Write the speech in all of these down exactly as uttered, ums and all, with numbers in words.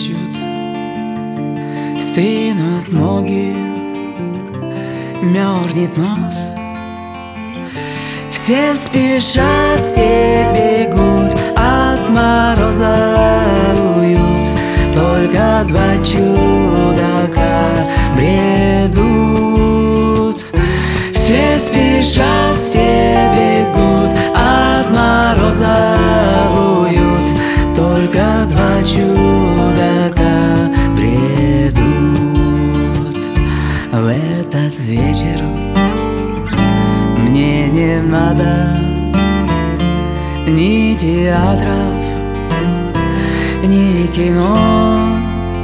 плещут, стынут ноги, мерзнет нос. Все спешат, все бегут от мороза в уют. Только два чудака бредут. Все спешат, все бегут от мороза в уют. Только два чудака бредут. В этот вечер мне не надо ни театров, ни кино.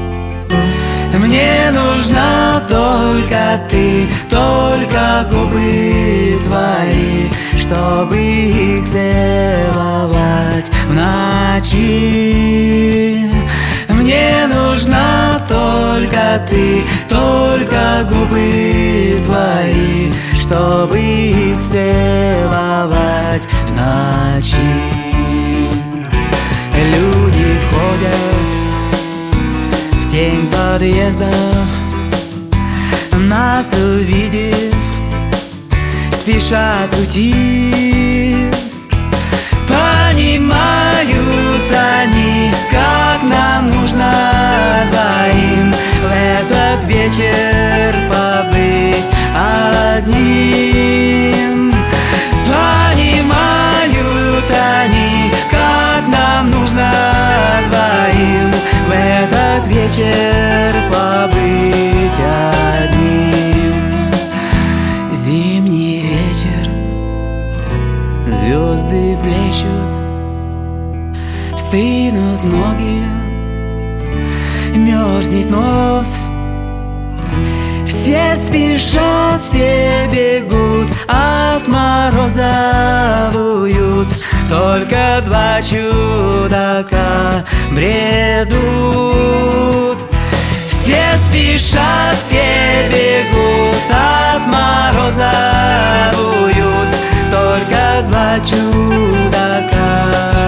Мне нужна только ты, только губы твои, чтобы их целовать в ночи. Мне нужна только ты, только губы твои, чтобы их целовать в ночи. Люди входят в тень подъездов, нас увидев, спешат уйти. Понимают они, как нам нужно двоим в этот вечер побыть одним. Понимают они, как нам нужно двоим в этот вечер побыть одним. Зимний вечер, звезды плещут, стынут ноги, мерзнет нос. Все спешат, все бегут от мороза в уют. Только два чудака бредут. Все спешат, все бегут от мороза в уют. Только два чудака